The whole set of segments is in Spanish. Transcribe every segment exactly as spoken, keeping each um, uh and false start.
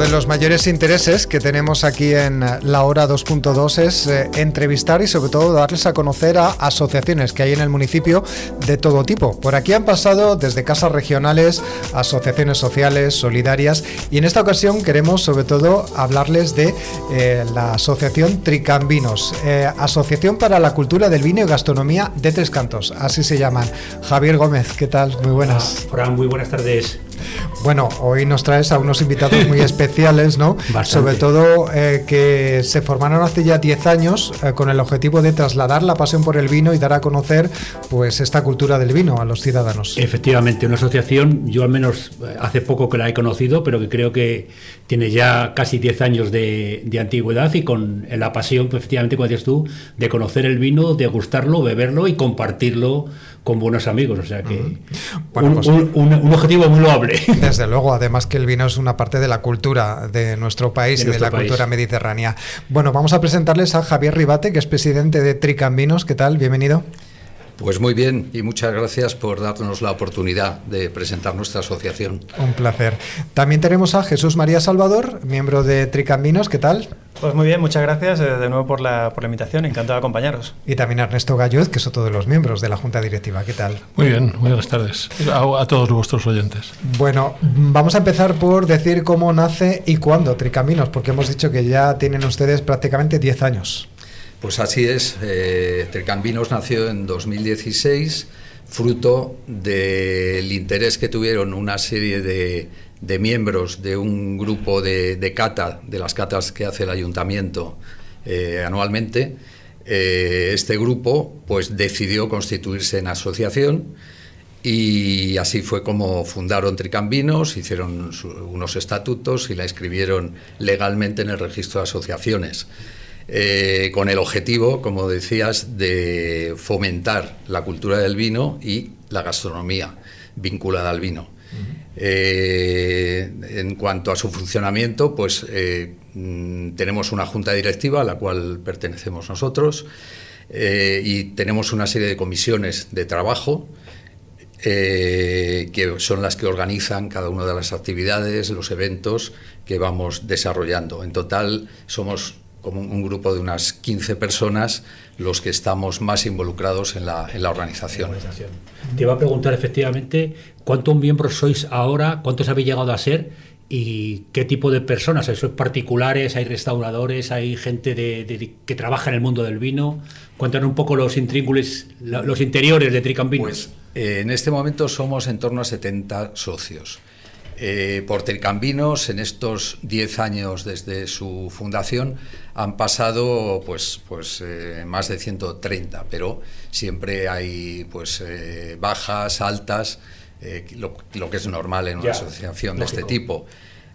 de los mayores intereses que tenemos aquí en La Hora dos punto dos es eh, entrevistar y sobre todo darles a conocer a asociaciones que hay en el municipio de todo tipo. Por aquí han pasado desde casas regionales, asociaciones sociales, solidarias, y en esta ocasión queremos sobre todo hablarles de eh, la asociación Tricambinos, eh, Asociación para la Cultura del Vino y Gastronomía de Tres Cantos, así se llaman. Javier Gómez, ¿qué tal? Muy buenas. Hola, Fran, muy buenas tardes. Bueno, hoy nos traes a unos invitados muy especiales, ¿no? Bastante. Sobre todo eh, que se formaron hace ya diez años eh, con el objetivo de trasladar la pasión por el vino y dar a conocer pues esta cultura del vino a los ciudadanos. Efectivamente, una asociación, yo al menos hace poco que la he conocido, pero que creo que tiene ya casi diez años de, de antigüedad y con la pasión, pues, efectivamente, como decías tú, de conocer el vino, de gustarlo, beberlo y compartirlo con buenos amigos, o sea que uh-huh. bueno, un, pues, un, un, un objetivo muy loable. Desde luego, además que el vino es una parte de la cultura de nuestro país de y nuestro de la país. Cultura mediterránea. Bueno, vamos a presentarles a Javier Ribate, que es presidente de Tricambinos. ¿Qué tal? Bienvenido. Pues muy bien, y muchas gracias por darnos la oportunidad de presentar nuestra asociación. Un placer. También tenemos a Jesús María Salvador, miembro de Tricambinos. ¿Qué tal? Pues muy bien, muchas gracias de nuevo por la, por la invitación, encantado de acompañaros. Y también a Ernesto Galluz, que es otro de los miembros de la Junta Directiva. ¿Qué tal? Muy bien, buenas tardes a, a todos vuestros oyentes. Bueno, vamos a empezar por decir cómo nace y cuándo Tricambinos, porque hemos dicho que ya tienen ustedes prácticamente diez años. Pues así es, eh, Tricambinos nació en dos mil dieciséis, fruto del interés que tuvieron una serie de, de miembros de un grupo de, de cata, de las catas que hace el ayuntamiento eh, anualmente. Eh, este grupo pues decidió constituirse en asociación y así fue como fundaron Tricambinos, hicieron su, unos estatutos y la inscribieron legalmente en el registro de asociaciones. Eh, con el objetivo, como decías, de fomentar la cultura del vino y la gastronomía vinculada al vino. Uh-huh. Eh, en cuanto a su funcionamiento, pues eh, tenemos una junta directiva a la cual pertenecemos nosotros eh, y tenemos una serie de comisiones de trabajo eh, que son las que organizan cada una de las actividades, los eventos que vamos desarrollando. En total somos como un grupo de unas quince personas los que estamos más involucrados en la, en la organización. Te iba a preguntar efectivamente cuántos miembros sois ahora, cuántos habéis llegado a ser y qué tipo de personas. ¿Sois particulares, hay restauradores, hay gente de, de, que trabaja en el mundo del vino? Cuéntanos un poco los intríngulis, los interiores de Tricambinos. Pues eh, en este momento somos en torno a setenta socios. Eh, por Tricambinos, en estos diez años desde su fundación, han pasado pues, pues eh, más de ciento treinta, pero siempre hay pues eh, bajas, altas, eh, lo, lo que es normal en una ya, asociación de lógico. Este tipo.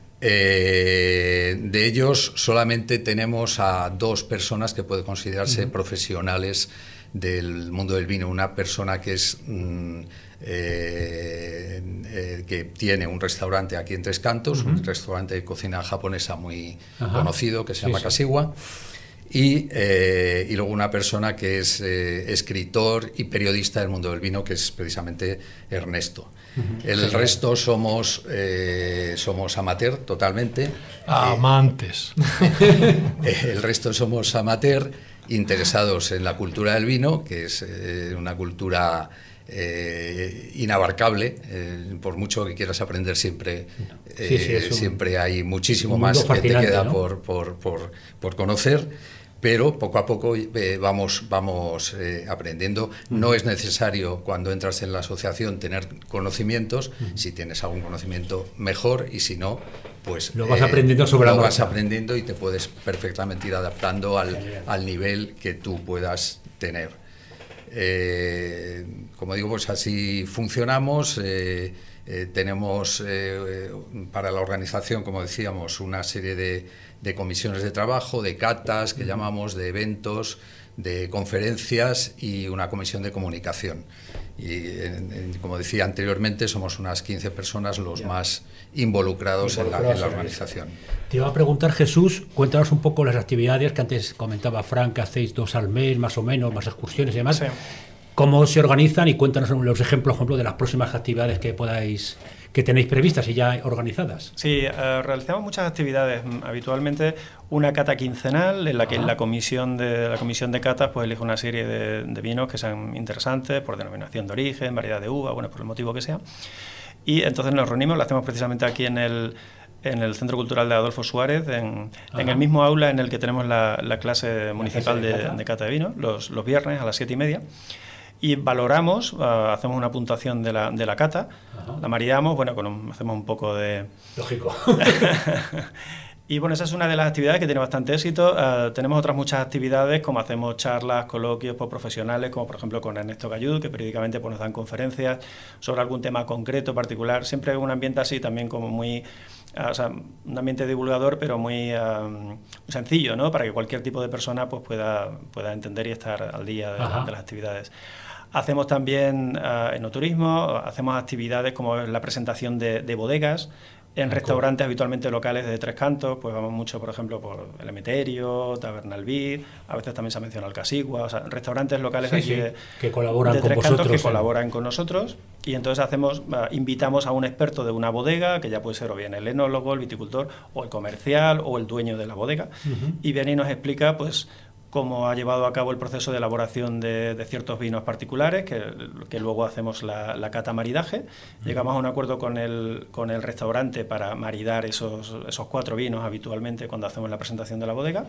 Eh, de ellos solamente tenemos a dos personas que pueden considerarse uh-huh. profesionales del mundo del vino. Una persona que es mm, eh, eh, que tiene un restaurante aquí en Tres Cantos, uh-huh. un restaurante de cocina japonesa muy uh-huh. conocido que se sí, llama sí. Kashiwa, y, eh, y luego una persona que es eh, escritor y periodista del mundo del vino, que es precisamente Ernesto. Uh-huh. El sí, resto somos eh, somos amateur totalmente. Amantes. Eh, el resto somos amateur, interesados en la cultura del vino, que es eh, una cultura eh, inabarcable, eh, por mucho que quieras aprender siempre, eh, sí, sí, siempre hay muchísimo más que te queda ¿no? por, por, por, por conocer, pero poco a poco eh, vamos, vamos eh, aprendiendo. Uh-huh. No es necesario cuando entras en la asociación tener conocimientos, uh-huh. si tienes algún conocimiento mejor y si no, pues lo vas eh, aprendiendo sobre lo la vas aprendiendo y te puedes perfectamente ir adaptando al, al nivel que tú puedas tener. Eh, como digo, pues así funcionamos. Eh, eh, tenemos eh, para la organización, como decíamos, una serie de, de comisiones de trabajo, de catas que llamamos, de eventos, de conferencias y una comisión de comunicación. Y en, en, como decía anteriormente, somos unas quince personas los más involucrados, involucrados en, la, en la organización. Te iba a preguntar, Jesús, cuéntanos un poco las actividades que antes comentaba Fran, que hacéis dos al mes, más o menos, más excursiones y demás. Sí. ¿Cómo se organizan? Y cuéntanos los ejemplos, por ejemplo, de las próximas actividades que podáis que tenéis previstas y ya organizadas. Sí, uh, realizamos muchas actividades. Habitualmente una cata quincenal en la que Ajá. la comisión de la comisión de catas pues elige una serie de, de vinos que sean interesantes por denominación de origen, variedad de uva, bueno, por el motivo que sea. Y entonces nos reunimos, lo hacemos precisamente aquí en el en el Centro Cultural de Adolfo Suárez, en, en el mismo aula en el que tenemos la, la clase municipal de, de, de cata de vino, los, los viernes a las siete y media. Y valoramos, uh, hacemos una puntuación de la, de la cata, Ajá. la maridamos, bueno, con un, hacemos un poco de... Lógico. Y bueno, esa es una de las actividades que tiene bastante éxito. Uh, tenemos otras muchas actividades, como hacemos charlas, coloquios pues, profesionales, como por ejemplo con Ernesto Gallud, que periódicamente pues, nos dan conferencias sobre algún tema concreto, particular. Siempre un ambiente así también como muy... Uh, o sea, un ambiente divulgador, pero muy, uh, muy sencillo, ¿no? Para que cualquier tipo de persona pues, pueda, pueda entender y estar al día de, de las actividades. Hacemos también uh, enoturismo, hacemos actividades como la presentación de, de bodegas, en restaurantes habitualmente locales de Tres Cantos, pues vamos mucho, por ejemplo, por El Emeterio, Taberna El Vid, a veces también se ha mencionado el Casigua, o sea, restaurantes locales sí, aquí sí, de, que colaboran de Tres con Cantos vosotros, que colaboran con nosotros, y entonces hacemos, uh, invitamos a un experto de una bodega, que ya puede ser o bien el enólogo, el viticultor, o el comercial, o el dueño de la bodega, uh-huh. y viene y nos explica, pues, cómo ha llevado a cabo el proceso de elaboración de, de ciertos vinos particulares, que, que luego hacemos la, la cata maridaje. Uh-huh. Llegamos a un acuerdo con el, con el restaurante para maridar esos, esos cuatro vinos habitualmente cuando hacemos la presentación de la bodega.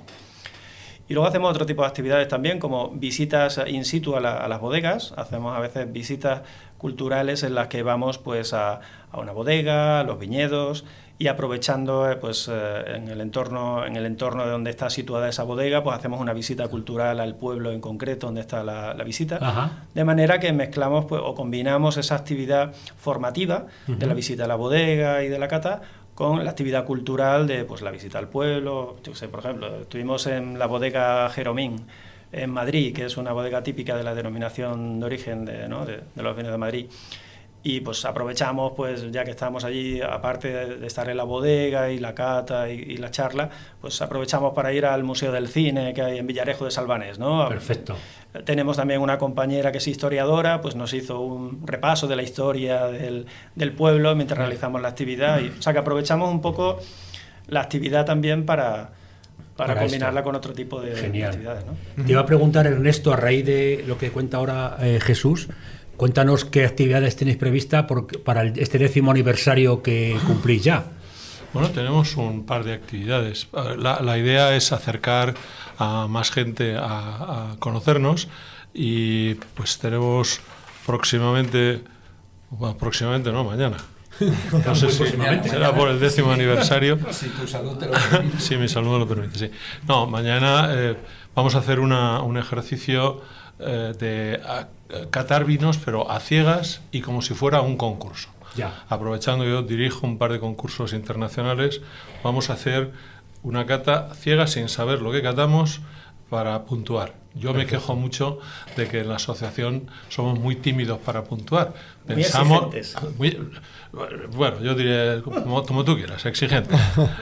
Y luego hacemos otro tipo de actividades también, como visitas in situ a, la, a las bodegas. Hacemos a veces visitas culturales en las que vamos pues, a, a una bodega, a los viñedos, y aprovechando pues eh, en el entorno en el entorno de donde está situada esa bodega, pues hacemos una visita cultural al pueblo en concreto donde está la, la visita. Ajá. De manera que mezclamos pues, o combinamos esa actividad formativa uh-huh. de la visita a la bodega y de la cata con la actividad cultural de pues la visita al pueblo. Yo sé, por ejemplo, estuvimos en la bodega Jeromín en Madrid, que es una bodega típica de la denominación de origen de, ¿no? de, de los vinos de Madrid. Y pues aprovechamos, pues ya que estábamos allí, aparte de, de estar en la bodega y la cata y, y la charla, pues aprovechamos para ir al Museo del Cine que hay en Villarejo de Salvanés, ¿no? Perfecto. Tenemos también una compañera que es historiadora, pues nos hizo un repaso de la historia del, del pueblo mientras realizamos la actividad. Y, o sea que aprovechamos un poco la actividad también para... para, para combinarla esto. Con otro tipo de, de actividades, ¿no? Te iba a preguntar, Ernesto, a raíz de lo que cuenta ahora eh, Jesús, cuéntanos qué actividades tenéis prevista por, para el, este décimo aniversario que cumplís ya. Bueno, tenemos un par de actividades. La, la idea es acercar a más gente a, a conocernos y pues tenemos próximamente, bueno, próximamente no, mañana. No sé si será por el décimo aniversario. Si tu salud te lo permite. Sí, mi salud me lo permite, sí. No, mañana eh, vamos a hacer una, un ejercicio eh, de a, catar vinos, pero a ciegas y como si fuera un concurso. Ya. Aprovechando yo dirijo un par de concursos internacionales, vamos a hacer una cata ciega sin saber lo que catamos para puntuar. Yo Perfecto. Me quejo mucho de que en la asociación somos muy tímidos para puntuar. Pensamos, muy exigentes. Muy, bueno, yo diré como, como tú quieras, exigente.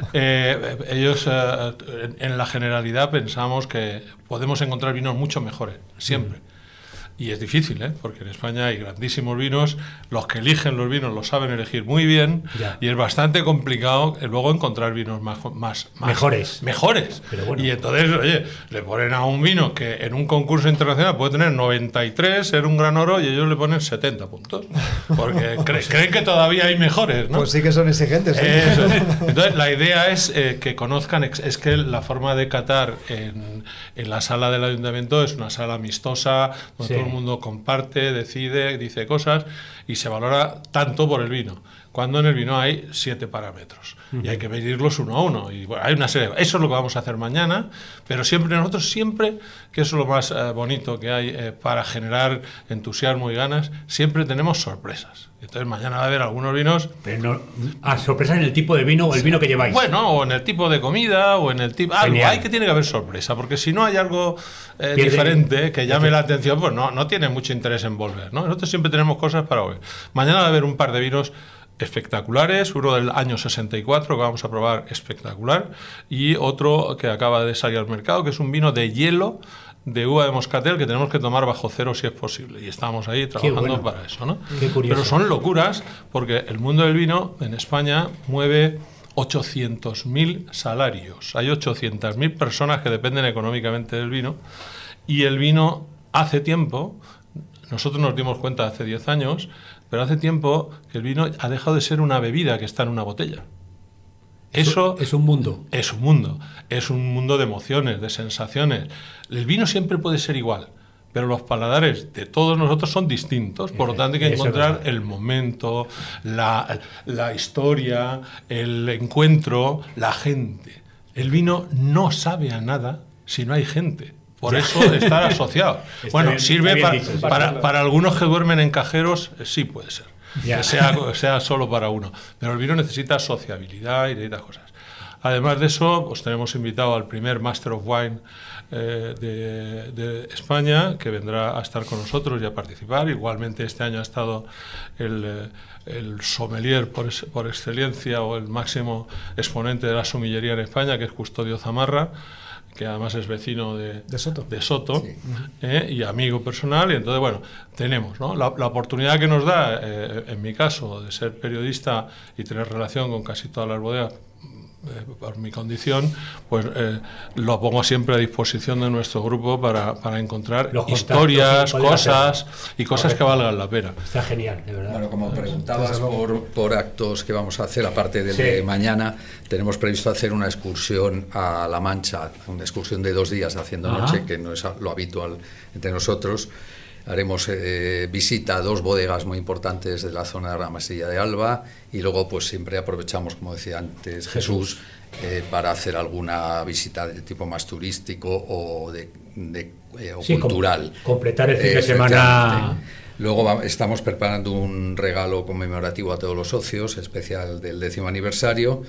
Eh, ellos, eh, en, en la generalidad, pensamos que podemos encontrar vinos mucho mejores, siempre. Mm. Y es difícil, ¿eh? Porque en España hay grandísimos vinos, los que eligen los vinos los saben elegir muy bien, ya. Y es bastante complicado luego encontrar vinos más, más, más mejores. mejores. Pero bueno. Y entonces, oye, le ponen a un vino que en un concurso internacional puede tener noventa y tres, ser un gran oro, y ellos le ponen setenta puntos. Porque cre- creen que todavía hay mejores, ¿no? Pues sí que son exigentes, ¿eh? Eso es. Entonces, la idea es eh, que conozcan, es que la forma de catar en, en la sala del ayuntamiento es una sala amistosa, donde sí. todo el mundo comparte, decide, dice cosas y se valora tanto por el vino, cuando en el vino hay siete parámetros uh-huh. y hay que medirlos uno a uno y bueno, hay una serie, eso es lo que vamos a hacer mañana, pero siempre nosotros siempre, que eso es lo más eh, bonito que hay eh, para generar entusiasmo y ganas, siempre tenemos sorpresas. Entonces mañana va a haber algunos vinos. Pero no, ah, sorpresas en el tipo de vino o el vino que lleváis. Bueno, o en el tipo de comida, o en el tipo. Algo hay que tiene que haber sorpresa, porque si no hay algo eh, diferente que llame la atención, pues no, no tiene mucho interés en volver, ¿no? Nosotros siempre tenemos cosas para ver. Mañana va a haber un par de vinos espectaculares, uno del año sesenta y cuatro que vamos a probar espectacular, y otro que acaba de salir al mercado, que es un vino de hielo de uva de moscatel que tenemos que tomar bajo cero si es posible, y estamos ahí trabajando bueno. para eso, ¿no? Qué curioso. Pero son locuras, porque el mundo del vino en España mueve ochocientos mil salarios, hay ochocientas mil personas que dependen económicamente del vino, y el vino hace tiempo, nosotros nos dimos cuenta hace diez años, pero hace tiempo que el vino ha dejado de ser una bebida que está en una botella. Eso es un mundo. Es un mundo. Es un mundo de emociones, de sensaciones. El vino siempre puede ser igual, pero los paladares de todos nosotros son distintos. Por lo tanto, hay que encontrar el momento, la, la historia, el encuentro, la gente. El vino no sabe a nada si no hay gente. Por eso estar asociado. Bueno, bien, sirve para, dicho, para, para algunos que duermen en cajeros, sí puede ser. Ya. Que sea, sea solo para uno. Pero el vino necesita sociabilidad y necesita cosas. Además de eso, pues tenemos invitado al primer Master of Wine eh, de, de España, que vendrá a estar con nosotros y a participar. Igualmente este año ha estado el, el sommelier por, por excelencia, o el máximo exponente de la somillería en España, que es Custodio Zamarra, que además es vecino de, de Soto, de Soto sí. eh, y amigo personal, y entonces, bueno, tenemos, ¿no?, la, la oportunidad que nos da, eh, en mi caso, de ser periodista y tener relación con casi todas las bodegas, eh, por mi condición, pues eh, lo pongo siempre a disposición de nuestro grupo para, para encontrar Los historias, cosas y cosas Correcto. que valgan la pena. Está genial, de verdad. Bueno, como preguntabas por, por actos que vamos a hacer, aparte del sí. de mañana, tenemos previsto hacer una excursión a La Mancha, una excursión de dos días haciendo Ajá. noche, que no es lo habitual entre nosotros. Haremos eh, visita a dos bodegas muy importantes de la zona de la Masilla de Alba, y luego pues siempre aprovechamos, como decía antes Jesús, eh, para hacer alguna visita de tipo más turístico o, de, de, eh, o sí, cultural. Com completar el fin de semana. Luego va, estamos preparando un regalo conmemorativo a todos los socios, especial del décimo aniversario.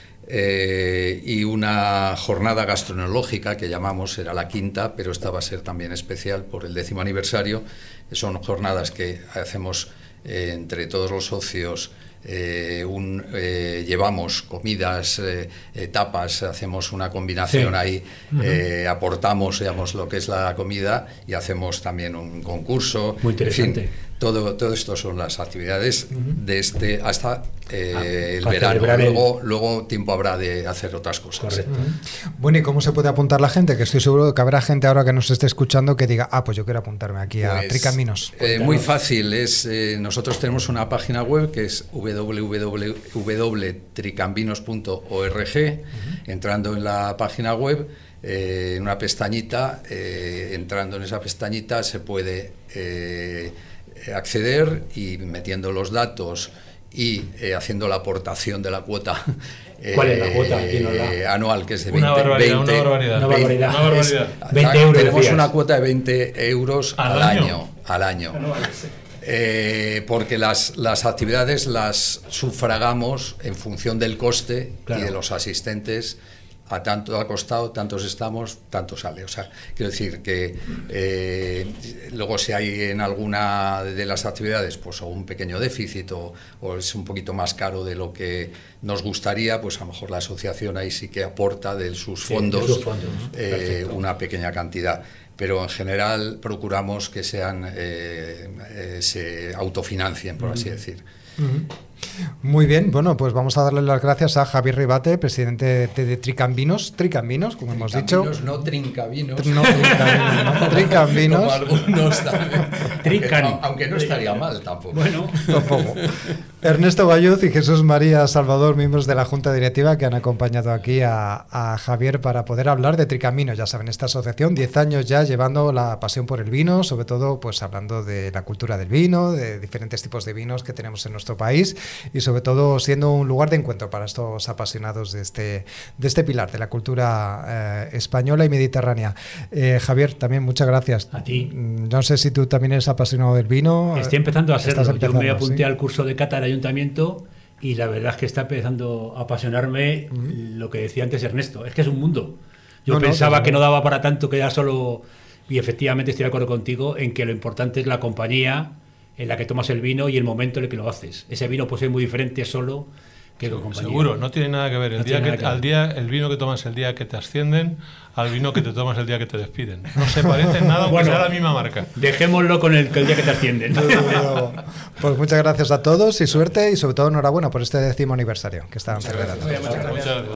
Eh, y una jornada gastronológica que llamamos, será la quinta, pero esta va a ser también especial por el décimo aniversario. Son jornadas que hacemos eh, entre todos los socios. Eh, un, eh, llevamos comidas, eh, eh, tapas, hacemos una combinación sí. ahí, uh-huh. eh, aportamos, digamos, lo que es la comida, y hacemos también un concurso. Muy interesante. En fin, todo, todo esto son las actividades uh-huh. de este hasta eh, ah, el verano. Luego, el... luego tiempo habrá de hacer otras cosas. Correcto. Uh-huh. Bueno, ¿y cómo se puede apuntar la gente? Que estoy seguro que habrá gente ahora que nos esté escuchando que diga, ah, pues yo quiero apuntarme aquí pues, a Tricaminos. Eh, muy fácil. Es eh, nosotros tenemos una página web que es w w w punto tricambinos punto org. Uh-huh. Entrando en la página web, eh, en una pestañita, eh, entrando en esa pestañita se puede eh, acceder, y metiendo los datos y eh, haciendo la aportación de la cuota. ¿Cuál es la cuota? Eh, anual, que es de veinte, una barbaridad, veinte, una barbaridad. Una barbaridad. Una barbaridad. Es, veinte euros. Tenemos días. una cuota de veinte euros al, al año. año. Al año. Eh, porque las, las actividades las sufragamos en función del coste claro. y de los asistentes. A tanto ha costado, tantos estamos, tanto sale. O sea, quiero decir que eh, luego si hay en alguna de las actividades pues o un pequeño déficit o, o es un poquito más caro de lo que nos gustaría, pues a lo mejor la asociación ahí sí que aporta de sus fondos, sí, de sus fondos eh, una pequeña cantidad. Pero en general procuramos que sean eh, eh, se autofinancien, por así decir. Uh-huh. Muy bien, bueno, pues vamos a darle las gracias a Javier Ribate, presidente de, de, de Tricambinos, Tricambinos, como hemos dicho. No Trincavinos. No Trincavinos, no, Tricambinos. Como algunos también. Trincan. Aunque, aunque no estaría mal tampoco. Bueno, tampoco. Ernesto Bayuz y Jesús María Salvador, miembros de la Junta Directiva, que han acompañado aquí a, a Javier para poder hablar de Tricaminos. Ya saben, esta asociación, diez años ya llevando la pasión por el vino, sobre todo pues hablando de la cultura del vino, de diferentes tipos de vinos que tenemos en nuestro país, y sobre todo siendo un lugar de encuentro para estos apasionados de este, de este pilar de la cultura eh, española y mediterránea. Eh, Javier, también muchas gracias. A ti. No sé si tú también eres apasionado del vino. Estoy empezando a serlo. Empezando, Yo me apunté ¿sí? al curso de cata del ayuntamiento, y la verdad es que está empezando a apasionarme uh-huh. lo que decía antes Ernesto. Es que es un mundo. Yo no, pensaba no, que no daba para tanto, que era solo... Y efectivamente estoy de acuerdo contigo en que lo importante es la compañía en la que tomas el vino y el momento en el que lo haces. Ese vino puede ser muy diferente solo que con compañía. Seguro, no tiene nada que ver. El No día tiene que, nada que al ver. día, el vino que tomas el día que te ascienden al vino que te tomas el día que te despiden. No se parecen nada, aunque Bueno, sea la misma marca. Dejémoslo con el, el día que te ascienden. Pues muchas gracias a todos y suerte y sobre todo enhorabuena por este décimo aniversario que están Muchas celebrando. gracias. Muchas gracias.